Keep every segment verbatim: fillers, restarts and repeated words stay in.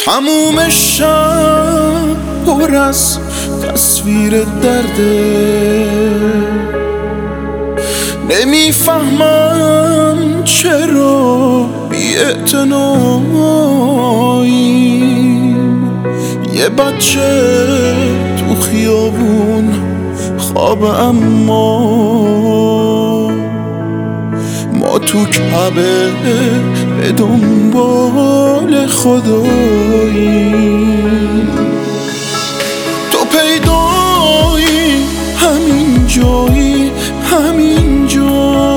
تموم شب پر از تصویر درده، نمیفهمم چرا بی‌اعتناییم. یه بچه تو خیابون خواب، اما ما تو کعبه به دنبال خداییم. تو پیدایی همین جایی، همین جا،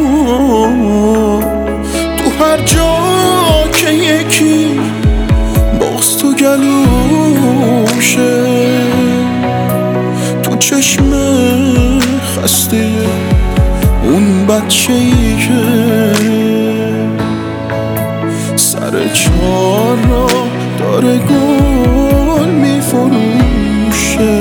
تو هر جا که یکی بغض تو گلوشه، تو چشم خسته اون بچه‌ای که سر چهار را داره گل میفروشه.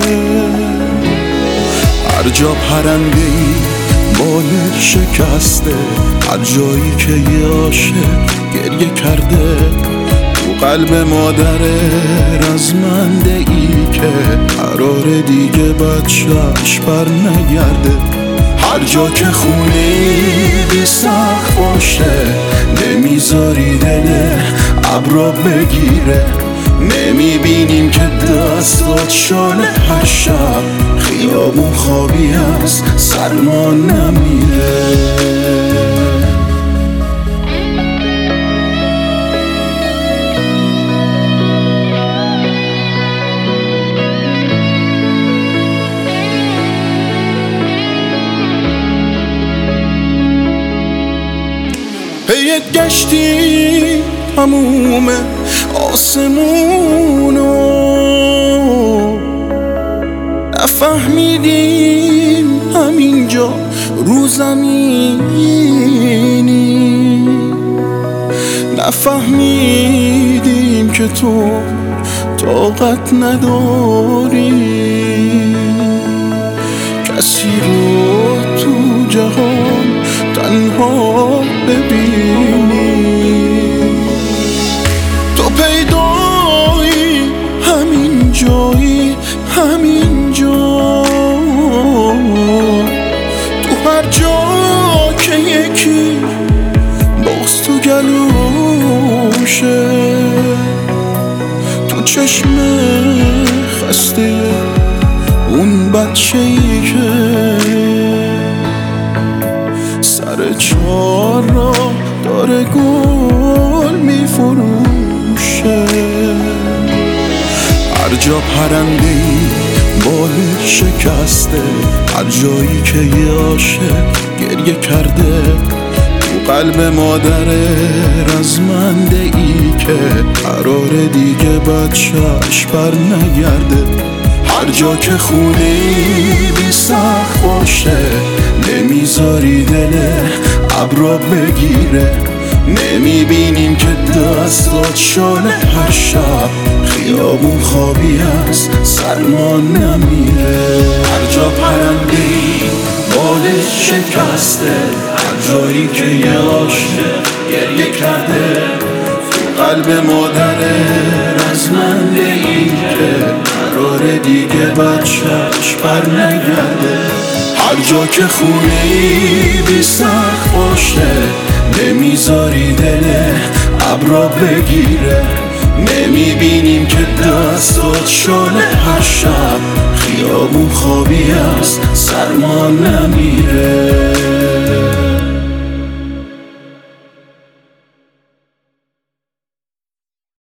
هر جا پرنده‌ای بالش شکسته، هر جایی که یه عاشق گریه کرده، تو قلب مادر رزمنده ای که قرار دیگه بچه‌اش بر نگرده. هر جا که خونه بی سقف باشه، نمیذاری دل ابرا بگیره، نمیبینیم که دستات شاله هر شب، خیابون خوابی هست سرما نمیره. پیت گشتی تموم آسمونو، نفهمیدیم همینجا رو زمینی، نفهمیدیم که تو طاقت نداری کسی رو تو جهان تنها ببینی. تو پیدایی همین جایی، همین جا، تو هر جا که یکی بغض تو گلوشه، تو چشم خسته اون بچه‌ای که سر چهار را داره گل میفروشه. هر جا پرنده‌ای بالش شکسته، هر جایی که یه عاشق گریه کرده، تو قلب مادر رزمنده ای که قرار دیگه بچه‌اش بر نگرده. هر جا که خونه بی سقف باشه، نمیذاری دل ابرا بگیره، نمیبینیم که دستات شاله هر شب، خیابون خوابی هست سرما نمیره. هر جا پرنده‌ای بالش شکسته، هر جایی که یه عاشق گریه کرده، تو قلب مادر رزمنده ای که قرار دیگه بچه‌اش بر نگرده. هر جا که خونه‌ای بی سقف باشه، نمیذاری دل ابرا بگیره، نمیبینیم که دستات شاله هر شب، خیابون خوابی هست سرما